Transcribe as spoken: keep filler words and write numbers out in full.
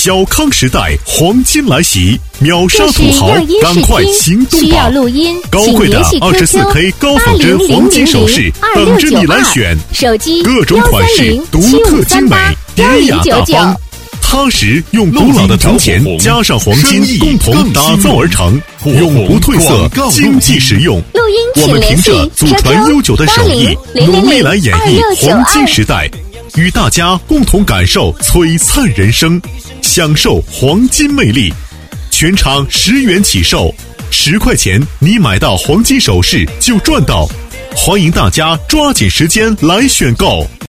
小康时代黄金来袭，秒杀土豪，赶快行动吧！ 需要录音， 高贵的 二十四 K 高仿真黄金首饰等着你来选， 手机各种款式独特精美，典雅大方。踏实用古老的铜钱加上黄金，共同打造而成，永不褪色，经济实用。 录音我们凭着祖传悠久的手艺，努力来演绎黄金时代，与大家共同感受璀璨人生，享受黄金魅力。全场十元起售，十块钱你买到黄金首饰就赚到，欢迎大家抓紧时间来选购。